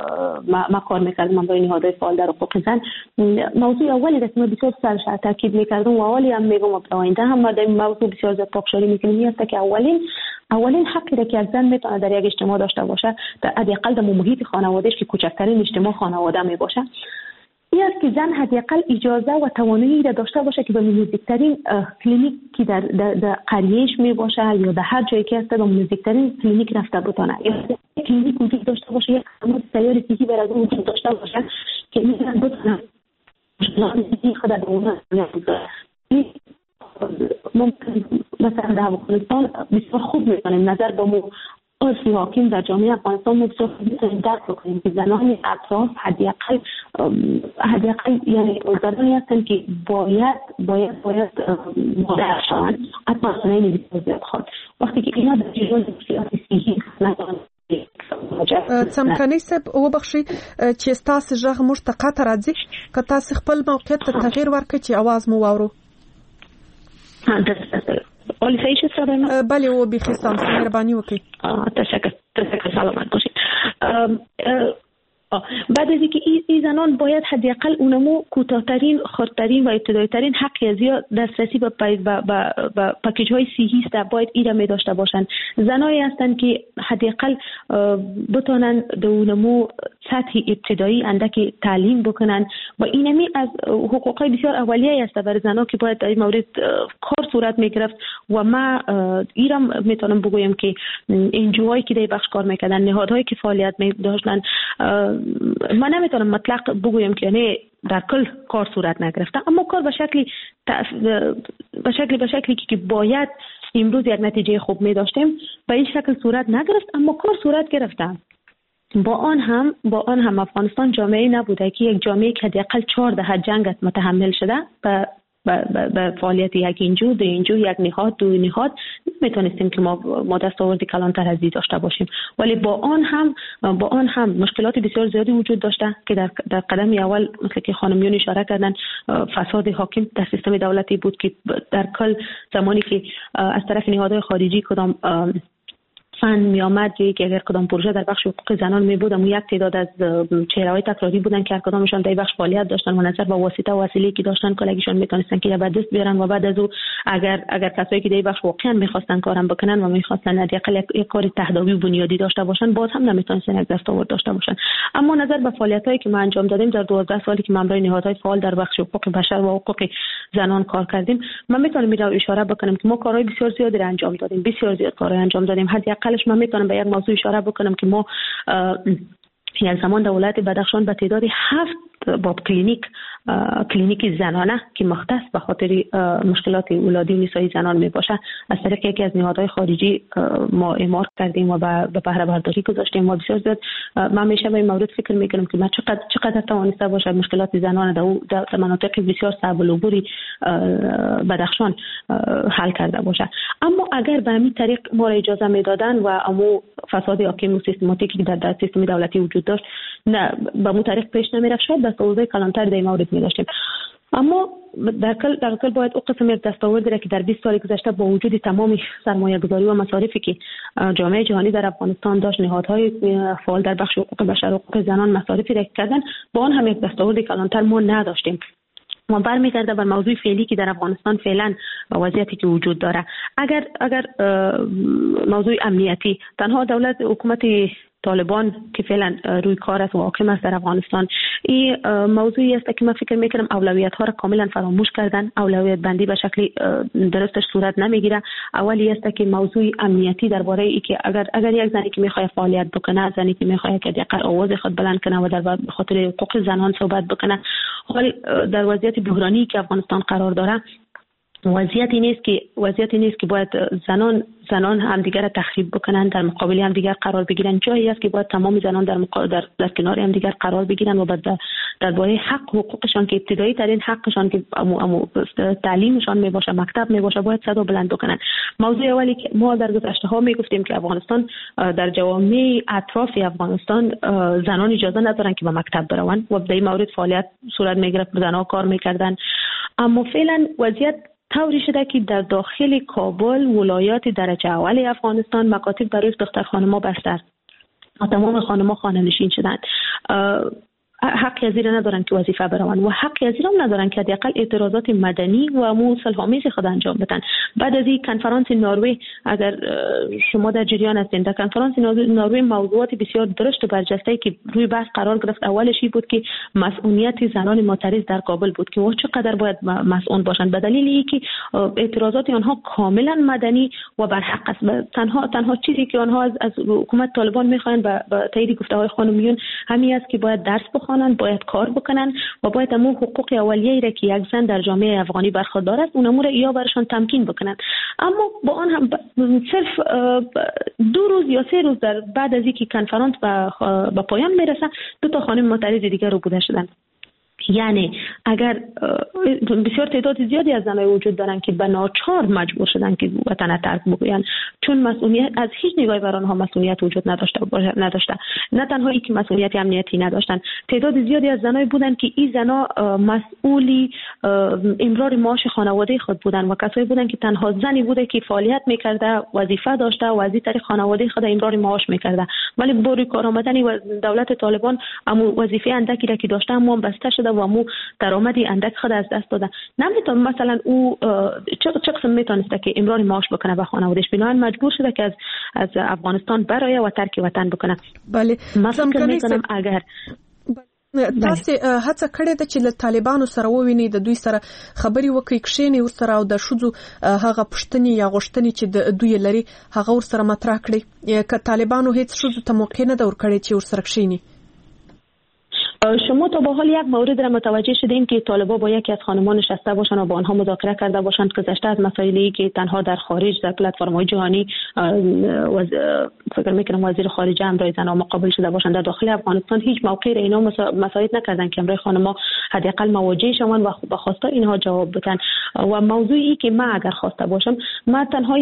ما کار میکردم من با نهادهای فعال در حقوق زن، موضوع اولی را که من بسیار سرش تاکید میکردم و اولی هم میگم و آینده هم در این موضوع بسیار زیاد پافشاری میکنیم است که اولین حقی را که یک زن میتونه در یک اجتماع داشته باشه، در حداقل در محیط خانواده‌اش که کوچکترین اجتماع خانواده می باشه، این است که زن حداقل اجازه و توانایی را داشته باشه که به نزدیکترین کلینیک که در قریه‌اش می باشه یا در هر جایی که هست به نزدیکترین کلینیک رفته بتونه، یا کلینیک وجود داشته باشه، یک خدمات سیار صحی برای اون وجود داشته باشه که میتونن بتونن خود در اون ممکن مثلا در افغانستان بسیار خوب میکنیم نظر به مو عرفی حاکم در جامعه افغانستان ما بسیار خوب درک بکنیم که زنان اطراف حداقل یعنی زنانی هستن که باید مادر شوند حتی سنین بسیار زیاد خواهد وقتی که اینا در جریان مشکلات صحی ندارن. څمکني صاحب وبخښي چې ستاسو ژغ موږ ته قطع راځي که تاسو خپل موقعیت ته تغییر ورکړئ چې اواز مو واورو. آلی صحیح شد صدای من؟ بله و بخیر سلام مهربانی وکړئ. تشکر سلامت باشید. بعد از اینکه این زنان باید حداقل اونمو کوتاه‌ترین، خردترین و ابتدایی‌ترین حق ازیا دسترسی به پکیج‌های صحی است، باید ایرا می داشته باشند. زنایی هستند که حداقل بتونن در اونمو سطح ابتدایی اندکی تعلیم بکنن و اینمی از حقوقای بسیار اولیه است برای زنان که باید در این مورد کار صورت میگرفت و ما ایرا میتونم بگویم که انجوهایی که در بخش کار میکردن، نهادهایی که فعالیت می داشتن، من نمیتونم مطلق بگویم که نه در کل کار صورت نگرفته، اما کار به شکلی که باید امروز یک نتیجه خوب می داشتیم به این شکل صورت نگرفت، اما کار صورت گرفته. با آن هم افغانستان جامعه نبوده که یک جامعه که حداقل 14 جنگ متحمل شده به فعالیت یک انجو، دو انجو، یک نهاد، دو نهاد میتونستیم که ما دستاوردی کلانتر از این داشته باشیم. ولی با آن هم مشکلات بسیار زیادی وجود داشته که در قدم اول مثل که خانمیون اشاره کردن فساد حاکم در سیستم دولتی بود که در کل زمانی که از طرف نهادهای خارجی کدام فن می آمد که اگر کدام پروژه در بخش حقوق زنان می بود، اما یک تعداد از چهره‌های تکراری بودن که هر کدامشان در بخش فعالیت داشتن و نظر به واسطه و وسیله‌ای که داشتن کلگیشون میتونستن که به دست بیارن و بعد از او اگر کسایی که در بخش واقعا میخواستن کارم بکنن و میخواستن حداقل یک کار تهداوی و بنیادی داشته باشن، باز هم نمیتونستن یک دستاورد داشته باشن. اما نظر به فعالیتایی که ما انجام دادیم در 12 سالی که من برای نهادهای فعال در بخش حقوق بشر و حقوق زنان کار کردیم، من میتونم اشاره بکنم که ما کارهای بسیار زیادی را انجام دادیم، بسیار زیاد کارهای انجام دادیم. حداقلش من میتونم به یک موضوع اشاره بکنم که ما یک زمان در ولایت بدخشان به تعداد 7 باب کلینیک زنانه که مختص به خاطر مشکلات ولادی و نسایی زنان می باشه از طریق یکی از نهادهای خارجی ما اعمار کردیم و به بهره برداری گذاشتیم و بسیار زیاد من همیشه به این مورد فکر میکنم که من چقدر توانسته باشه مشکلات زنان در مناطق بسیار صعب العبوری بدخشان حل کرده باشه. اما اگر به همین طریق ما را اجازه میدادن و امو فساد حاکم و سیستماتیکی که در سیستم دولتی وجود داشت نه به مو طریق پیش نمیرفت، شاید دستاوردهای کلانتر در این مورد می داشتیم. اما در کل باید او قسم دستاوردی را که در 20 سال گذشته با وجود تمام سرمایه‌گذاری و مصارفی که جامعه جهانی در افغانستان داشت، نهادهای فعال در بخش حقوق بشر و حقوق زنان مصارفی را کردن، با آن هم یک دستاورد کلانتر ما نداشتیم. ما برمیگرده بر موضوع فعلی که در افغانستان فعلا وضعیتی که وجود داره. اگر موضوع امنیتی، تنها دولت حکومت طالبان که فعلا روی کار است و حاکم است در افغانستان، این موضوعی است که من فکر میکنم اولویت ها را کاملا فراموش کردن. اولویت بندی به شکل درستش صورت نمیگیره. اولی است که موضوع امنیتی درباره ای که اگر یک زنی که میخواد فعالیت بکنه، زنی که میخواد که دقیقاً آواز خود بلند کنه و در خاطر حقوق زنان صحبت بکنه، ولی در وضعیت بحرانی که افغانستان قرار داره وضعیتی نیست که باید زنان همدیگر را تخریب بکنن، در مقابل همدیگر قرار بگیرن. جایی است که باید تمام زنان در کنار همدیگر قرار بگیرن و بعد درباره حق حقوقشان که ابتدایی ترین حقشان که تعلیمشان می باشه، مکتب می باشه، باید صدا بلند بکنن. موضوع اولی که ما در گذشته ها می گفتیم که افغانستان در جوامع اطراف افغانستان زنان اجازه ندارن که به مکتب بروند و در این مورد فعالیت صورت می گرفت، زنان کار میکردن. اما فعلا وضعیت طوری شده که در داخل کابل ولایات درجه اول افغانستان مکاتب برای دختر خانم‌ها بسته است. تمام خانم‌ها خانه‌نشین شدند. حقی از این ندارن که وظیفه بروند و حقی از این هم ندارن که حداقل اعتراضات مدنی و صلح‌آمیز خود انجام بدن. بعد از این کنفرانس نروژ، اگر شما در جریان هستین، در کنفرانس نروژ موضوعات بسیار درشت و برجسته که روی بحث قرار گرفت، اولش این بود که مسئولیت زنان معترض در کابل بود که چقدر باید مسئول باشند، به دلیل اینکه اعتراضات آنها کاملا مدنی و بر حق است. تنها چیزی که آنها از حکومت طالبان می‌خواهند به تایید گفته‌های خانمیون همین است که باید درس باید کار بکنن و باید امور حقوق اولیه‌ای را که یک زن در جامعه افغانی برخوردار است اون امور یا برشان تمکین بکنن. اما با آن هم صرف 2 روز یا 3 روز بعد از اینکه کنفرانس به پایان میرسه، 2 تا خانم معترض دیگر رو بوده شدن. یعنی اگر بسیار تعداد زیادی از زنان وجود دارن که به ناچار مجبور شدن که وطن ترک بکنن، چون مسئولیت از هیچ نگاهی بر آنها مسئولیت وجود نداشته. نه تنها اینکه مسئولیت امنیتی نداشتن، تعداد زیادی از زنان بودن که این زنا مسئولی امرار معاش خانواده خود بودن و کسایی بودن که تنها زنی بوده که فعالیت میکرده، وظیفه داشته و از این طریق خانواده خود امرار معاش میکرده. ولی با روی کار آمدن و دولت طالبان امو وظیفه اندکی را که داشته اما بسته شده و امو درآمدی اندک خود از دست داده. نمیتونه مثلا او چه قسم میتونسته که امرار معاش بکنه به خانوادهش، بنابراین مجبور شده که از افغانستان برای و ترک وطن بکنه. بله مثلا میکنم اگر تاسو هڅه کړې ده چې له طالبانو سره وویني، د دوی سره خبري وکړي، کښېني ورسره او د شذو هغه پښتني یا غوښتنې چې د دوی لري هغه ورسره مطرح کړي. که طالبانو هیڅ شذو ته موقع نه ده ورکړې چې ورسره کښېني. شما تا به حال یک مورد را متوجه شدین که طالبان با یکی از خانمان نشسته باشند و با آنها مذاکره کرده باشند که گذشته از مسائلی که تنها در خارج در پلتفرم‌های جهانی فکر می‌کنم وزیر خارجه امرای زنان مقابل شده باشند، در داخل افغانستان هیچ موقعی را اینا مساعد نکردن که امرای خانم‌ها حداقل مواجه شوند و به خواسته اینها جواب بدن. و موضوعی که من اگر خواسته باشم، من تنها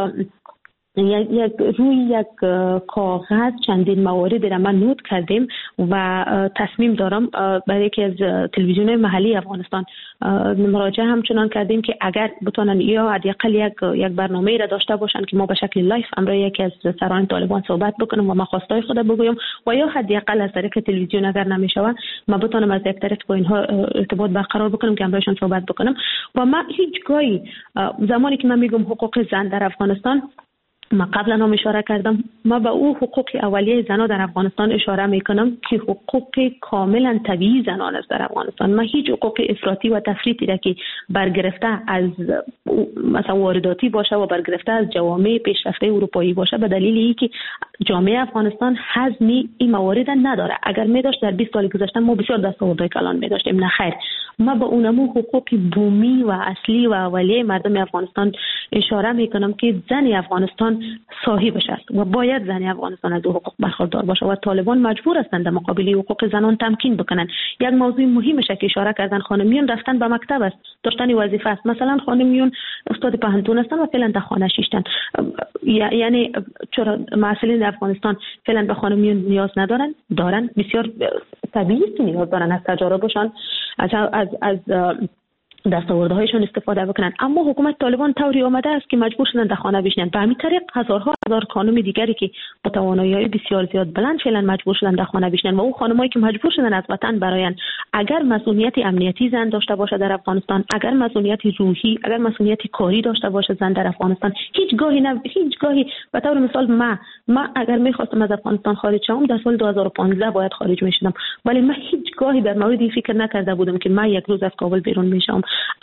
روی یک کاغذ چندین موارد را من نوت کردیم و تصمیم دارم برای یکی از تلویزیون‌های محلی افغانستان مراجعه همچنان کردیم که اگر بتونن یا حداقل یک برنامه را داشته باشن که ما به شکل لایف امروز یکی از سران طالبان صحبت بکنم و ما خواستای خود بگویم، و یا حداقل از طریق تلویزیون اگر نمیشود ما بتونم از یک طریق با اینها ارتباط برقرار بکنم که امروزشون صحبت بکنم. و ما هیچگاهی زمانی که من میگم حقوق زن در افغانستان، ما قبلا هم اشاره کردم، ما به او حقوق اولیه زنان در افغانستان اشاره میکنم که حقوق کاملا طبیعی زنان است در افغانستان. ما هیچ حقوق افراطی و تفریطی را که برگرفته از مثلا وارداتی باشه و برگرفته از جوامع پیشرفته اروپایی باشه به دلیل اینکه جامعه افغانستان حزم این موارد نداره. اگر می داشت در 20 سال گذشته ما بسیار دستاوردهای کلان می داشتیم. نه خیر، ما به اونمو حقوق بومی و اصلی و اولیه مردم افغانستان اشاره میکنم که زن افغانستان صاحبش است و باید زن افغانستان از حقوق برخوردار باشه و طالبان مجبور هستند در مقابل حقوق زنان تمکین بکنن. یک موضوع مهمش که اشاره کردن، خانمیون رفتن به مکتب است، داشتن وظیفه است. مثلا خانمیون استاد پهنتون هستن و فعلا در خانه شیشتن، یعنی چرا مسئولین افغانستان فعلا به خانمیون نیاز ندارن؟ دارن، بسیار طبیعی است نیاز دارن از تجاربشان، از دستاوردهایشون استفاده بکنن. اما حکومت طالبان طوری آمده است که مجبور شدن در خانه بشینن. به همین طریق هزارها هزار خانم دیگری که با توانایی‌های بسیار زیاد بلند فعلا مجبور شدن در خانه بشینن و اون خانمایی که مجبور شدن از وطن براین، اگر مسئولیت امنیتی زن داشته باشه در افغانستان، اگر مسئولیت روحی، اگر مسئولیت کاری داشته باشه زن در افغانستان، هیچگاهی به طور مثال من اگر می‌خواستم از افغانستان خارج شوم در سال 2015 باید خارج می‌شدم، ولی من هیچگاهی در مورد این فکر نکرده بودم که من یک روز از کابل بیرون میشم.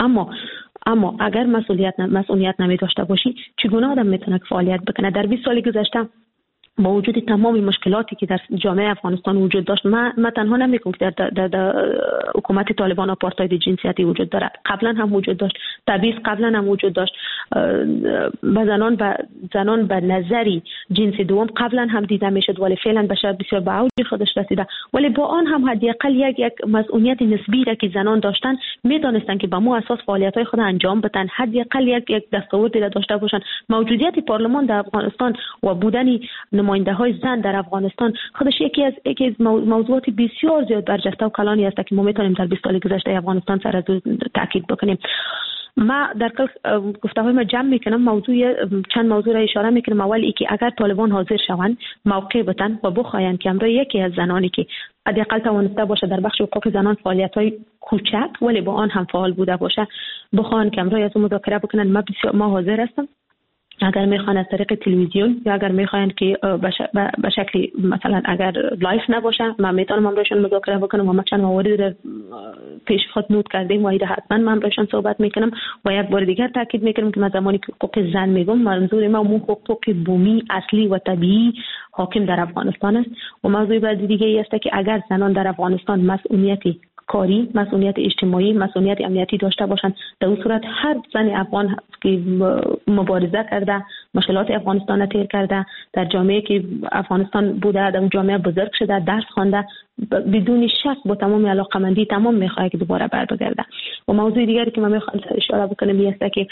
اما اگر مسئولیت نمی داشته باشی چگونه آدم میتونه فعالیت بکنه؟ در 20 سال گذشته با وجود تمام مشکلاتی که در جامعه افغانستان وجود داشت، من تنها نمیگم که در حکومت طالبان آپارتاید جنسیتی وجود داره، قبلا هم وجود داشت، تبعیض قبلا هم وجود داشت، زنان به نظری جنس دوم قبلا هم دیده میشد ولی فعلا بسیار به اوج خودش رسیده. ولی با آن هم حداقل یک مسئولیت نسبی را که زنان داشتن میدانستن که به مو اساس فعالیت‌های خود انجام بدن، حداقل یک دستاوردی را داشته باشن. موجودیت پارلمان در افغانستان و بودن نماینده های زن در افغانستان خودش یکی از موضوعات بسیار زیاد برجسته و کلانی است که ما میتونیم در 20 سال گذشته افغانستان سر از تاکید بکنیم. ما در کل گفته‌های ما جمع میکنم، چند موضوع را اشاره میکنم. اول اینکه اگر طالبان حاضر شوند موقع بدن و بخواین که امروز یکی از زنانی که حداقل توانسته باشه در بخش حقوق زنان فعالیت‌های کوچک ولی با آن هم فعال بوده باشه بخوان که امروز از مذاکره بکنن، ما حاضر هستم. اگر میخوان از طریق تلویزیون یا اگر میخوان که به شکل مثلا اگر لایف نباشه، من میتونم امروزشون مذاکره بکنم و ما چند موارد پیش خود نوت کردیم و ایده حتما من امروزشون صحبت میکنم. و یک بار دیگر تاکید میکنم که من زمانی که حقوق زن میگم منظور ما حقوق بومی اصلی و طبیعی حاکم در افغانستان است. و موضوع بعدی دیگه ای است که اگر زنان در افغانستان مسئولیتی کاری، مسئولیت اجتماعی، مسئولیت امنیتی داشته باشند، در اون صورت هر زن افغان که مبارزه کرده مشکلات افغانستان تیر کرده، در جامعه که افغانستان بوده، در جامعه بزرگ شده، درس خوانده، بدون شک با تمام علاقمندی تمام میخواد که دوباره برگرده. و موضوع دیگری که من میخوام اشاره بکنم است که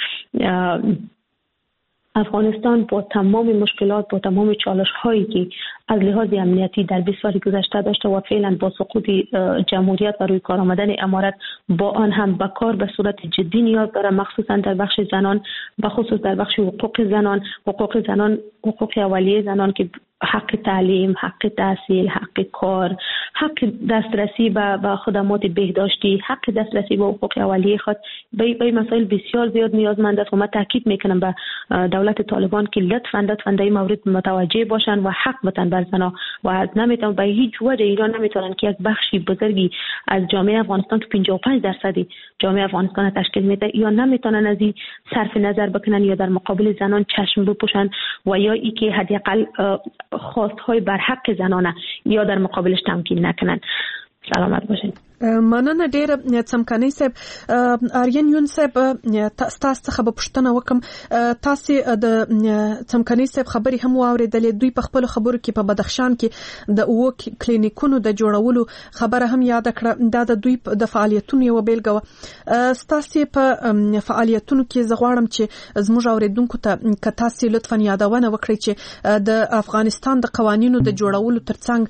افغانستان با تمام مشکلات، با تمام چالش هایی که از لحاظ امنیتی در 20 سال گذشته داشته و فعلا با سقوط جمهوریت و روی کار آمدن امارت با آن هم به کار به صورت جدی نیاز داره، مخصوصا در بخش زنان، به خصوص در بخش حقوق زنان، حقوق اولیه زنان که حق تعلیم، حق تحصیل، حق کار، حق دسترسی به خدمات بهداشتی، حق دسترسی به حقوق اولیه خود، به مسائل بسیار زیاد نیازمند است و من تاکید میکنم به دولت طالبان که لطفاً این مورد متوجه باشن و حق بتن بر زنا و نمیتونن به هیچ وجه ایران نمیتونن که یک بخشی بزرگی از جامعه افغانستان که 55% جامعه افغانستان تشکیل میده یا نمیتونن از این صرف نظر بکنن یا در مقابل زنان چشم بپوشن و یا ای که حداقل خواستهای بر حق زنانه یا در مقابلش تمکین نکنن. سلامت باشین. مننه ډیره څمکنۍ صاحب. آریان یون صاحب تاسو څخه به پوښتنه وکم، تاسو د څمکنۍ صاحب خبرې هم واوریدلې، دوی په خپل خبرو کې په بدخشان کې د اوو کلینیکونو د جوړولو خبره هم یاد کړه. دا د دوی د فعالیتونو یو بیلګه و. تاسو په فعالیتونو کې زغواړم چې زموږ اوریدونکو ته که تاسو لطفاً یادونه وکړئ چې د افغانستان د قوانینو د جوړولو ترڅنګ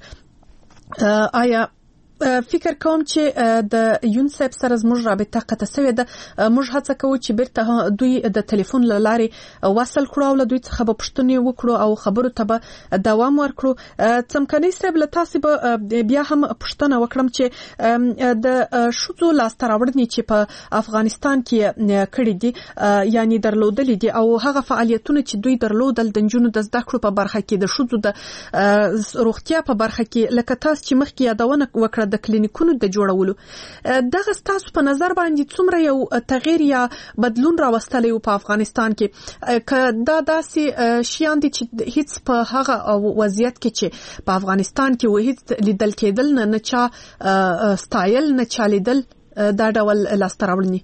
آیا فکر کوم چې د یونسف سره زموږ رابطه قطع شوې ده، موږ هڅه کوو چې بیرته دوی د ټلیفون لارې وصل کړو او له دوی څخه به پوښتنې وکړو او خبرو ته به دوام ورکړو. څمکنۍ صاحب له تاسو به بیا هم پوښتنه وکړم چې د ښځو لاسته راوړنې چې په افغانستان کې کړې دي یعنی درلودلې دي او هغه فعالیتونه چې دوی درلودل د نجونو د زده کړو په برخه کې، د ښځو د روغتیا په برخه کې، لکه تاسو چې مخکې یادونه وکړه د کلینیکونو د جوړولو، دغه تاسو په نظر باندې څومره یو تغییر یا بدلون راوستلی په افغانستان کې؟ که دا داسې شیان دي چې هیڅ په هغه وضعیت کې چې په افغانستان کې و هیڅ لیدل کېدل نه چا ستایل نه چا لیدل، دا ډول لاسته راوړنې؟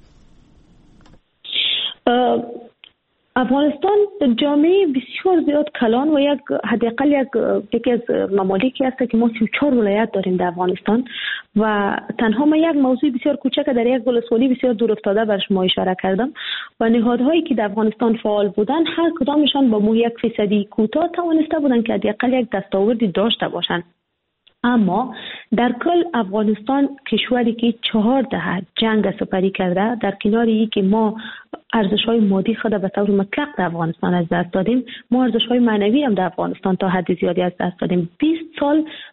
افغانستان جامعه بسیار زیاد کلان و حداقل یکی از ممالکی است که ما 34 ولایت داریم در افغانستان و تنها ما یک موضوع بسیار کوچک در یک ولسوالی بسیار دور افتاده بر شما اشاره کردم و نهادهایی که در افغانستان فعال بودن هر کدامشان با مو 1% کوتاه توانسته بودن که حداقل یک دستاوردی داشته باشند. اما در کل افغانستان کشوری که 4 دهه جنگ سپری کرده، در کنار این که ما ارزش‌های مادی خود به طور مطلق در افغانستان از دست دادیم، ما ارزش‌های معنوی هم در افغانستان تا حد زیادی از دست دادیم. 20 سال